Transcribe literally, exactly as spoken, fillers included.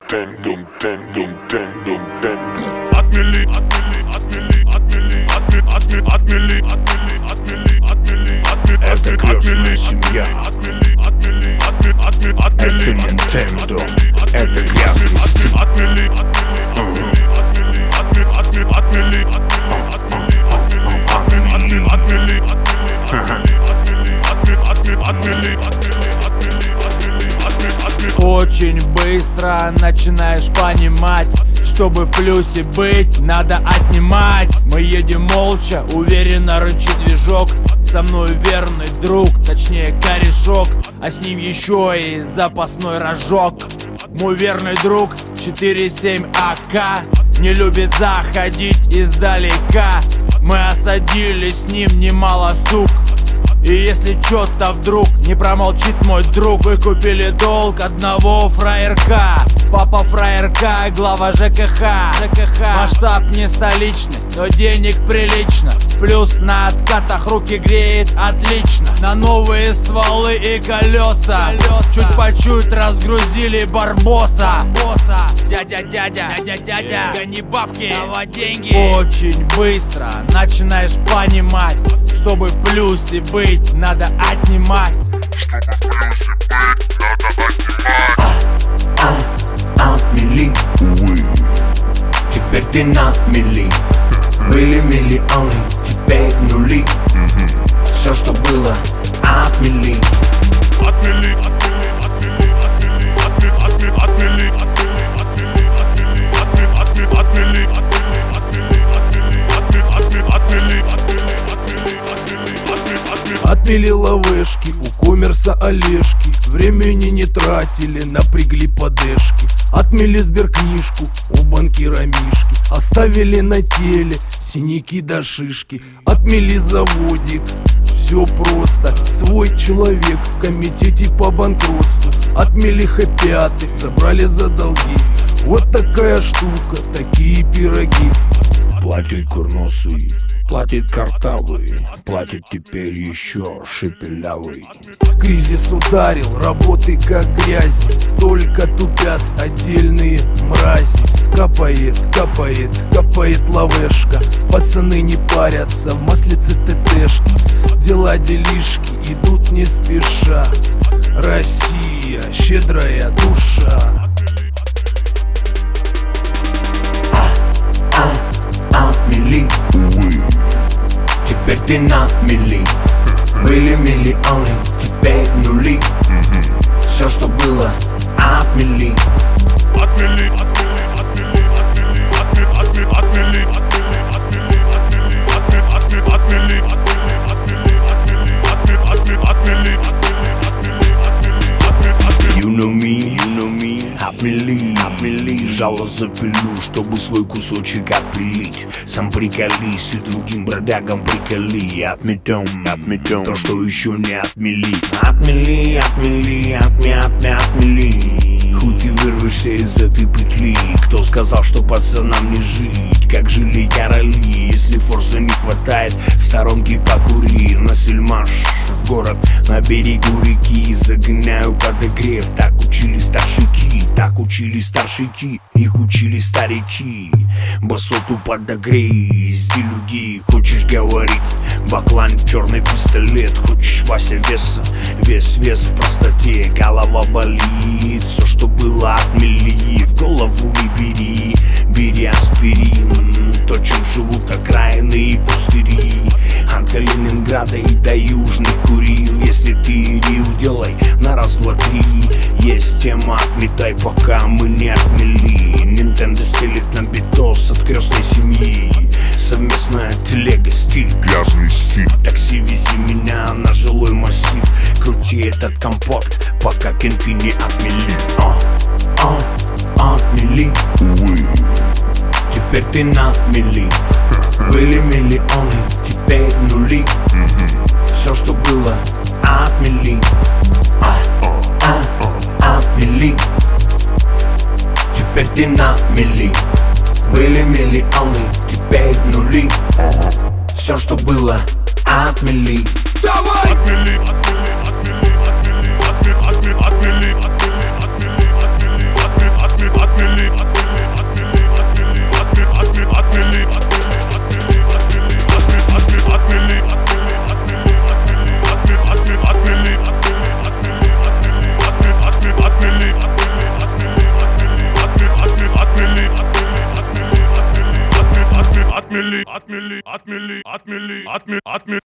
тендум, тендум, тендум, тендум. Отмели, отмели, отмели, отмели, отмели, отмели, отмели, отмели, отмели. Это крестная семья. Отмели, отмели, отмели, отмели, Это Nintendo. Это грязный стиль. отмели, отмели, отмели, отмели, отмели, отмели, отмели, отмели. Очень быстро начинаешь понимать, чтобы в плюсе быть, надо отнимать. Мы едем молча, уверенно рычит движок. Со мной верный друг, точнее корешок, а с ним еще и запасной рожок. Мой верный друг четыре семь А К не любит заходить издалека. Мы осадили с ним немало сук. И если чё-то вдруг не промолчит мой друг, вы купили долг одного фраерка. Папа фраерка, глава ЖКХ. ЖКХ. Масштаб не столичный, но денег прилично. Плюс на откатах руки греет отлично. На новые стволы и колеса, колеса. Чуть по чуть разгрузили барбоса. Барбоса. Дядя, дядя, дядя, дядя, гони бабки, давай деньги. Очень быстро начинаешь понимать, чтобы в плюсе быть, надо отнимать. Чтобы в плюсе быть, надо отнимать. А, а, отмели. Увы. Теперь ты на мели. Были миллионы, теперь нули. Все, что было, отмели. Отмели, отмели, отмели, отмели, отмели, отмели, отмели, отмели, отмели, Отмели лавешки, у коммерса Олежки. Времени не тратили, напрягли подешки. Отмели сберкнижку у банкира Мишки. Оставили на теле синяки до шишки. Отмели заводик, все просто. Свой человек в комитете по банкротству. Отмели хэппи-аты, забрали за долги. Вот такая штука, такие пироги. Платит курносый, платит картавый, платит теперь еще шепелявый. Кризис ударил, работы как грязи, только тупят отдельные мрази. Капает, капает, капает лавешка. Пацаны не парятся, в маслице ТТшки. Дела делишки идут не спеша. Россия, щедрая душа. Отмели. Увы. Теперь ты на мели. Были миллионы, теперь нули. Все, что было, отмели. отмели, отмели, отмели, отмели, отмели, отмели, отмели, отмели. You know me, you know me. Отмели, отмели. Жало запилю, чтобы свой кусочек отпилить. Сам приколись и другим бродягам приколи. Отметем, отметем то, что еще не отмели. Отмели, отмели, отме, отме, отмели. Хоть ты вырвешься из этой петли. Кто сказал, что пацанам не жить? Как жили короли? Если форса не хватает, в сторонке покури. На сельмаш, в город, на берегу реки. Загоняю подогрев, так учили старшики. Так учили старшики, их учили старики. Басоту подогрей, делюги. Хочешь говорить, баклан в черный пистолет. Хочешь Вася веса, вес, вес в простоте. Голова болит, все, что было, отмели. В голову не бери, бери аспирин. То, чем живут окраины и пустыри. От Калининграда и до Южных Курил. Если ты рил, делай на раз, два, три. Есть тема, отметай, пока мы не отмели. Nintendo стелит на битос от крестной семьи. Совместная телега, стиль, Грязный стиль. такси, вези меня на жилой массив. Крути этот компот, пока кенты не отмели. А, а, отмели. Увы. Теперь ты на мели. Были миллионы, теперь нули. Все, что было, отмели. А, а, отмели. Теперь ты на мели. Были миллионы, теперь нули. Все, что было, отмели. Давай! Отмели, отмели, отмели, отмели, отмели, отмели, отмели, отмели, отмели, отмели, отмели. отмели, отмели, отмели, отмели, отмели, отмели.